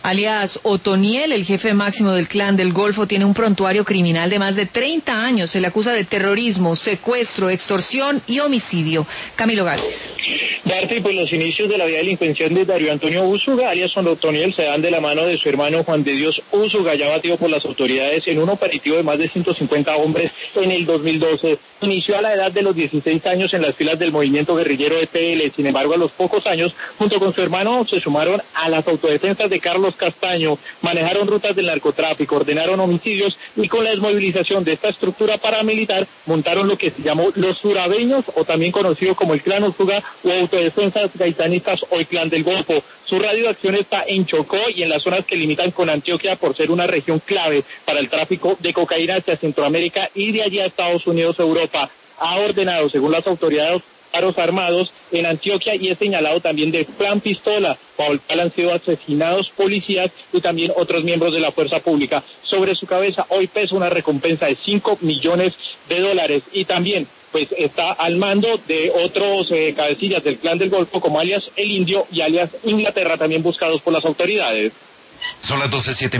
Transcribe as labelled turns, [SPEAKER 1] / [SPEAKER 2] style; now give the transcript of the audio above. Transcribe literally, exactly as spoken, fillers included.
[SPEAKER 1] alias Otoniel, el jefe máximo del Clan del Golfo, tiene un prontuario criminal de más de treinta años. Se le acusa de terrorismo, secuestro, extorsión y homicidio. Camilo Gálvez.
[SPEAKER 2] Marta, y pues los inicios de la vida delincuencial de Darío Antonio Úsuga, alias Otoniel, se dan de la mano de su hermano Juan de Dios Úsuga, ya batido por las autoridades en un operativo de más de ciento cincuenta hombres en el dos mil doce. Inició a la edad de los dieciséis años en las filas del movimiento guerrillero E P L. Sin embargo, a los pocos años, junto con su hermano, se sumaron a las autodefensas de Carlos Castaño, manejaron rutas del narcotráfico, ordenaron homicidios y con la desmovilización de esta estructura paramilitar montaron lo que se llamó los surabeños, o también conocido como el Clan Úsuga o Autodefensas Gaitanistas, hoy Clan del Golfo. Su radio de acción está en Chocó y en las zonas que limitan con Antioquia por ser una región clave para el tráfico de cocaína hacia Centroamérica y de allí a Estados Unidos, Europa. Ha ordenado, según las autoridades, paros armados en Antioquia y es señalado también de plan pistola, bajo el cual han sido asesinados policías y también otros miembros de la fuerza pública. Sobre su cabeza hoy pesa una recompensa de cinco millones de dólares y también pues está al mando de otros eh, cabecillas del Clan del Golfo como alias El Indio y alias Inglaterra, también buscados por las autoridades.
[SPEAKER 3] Son las doce siete.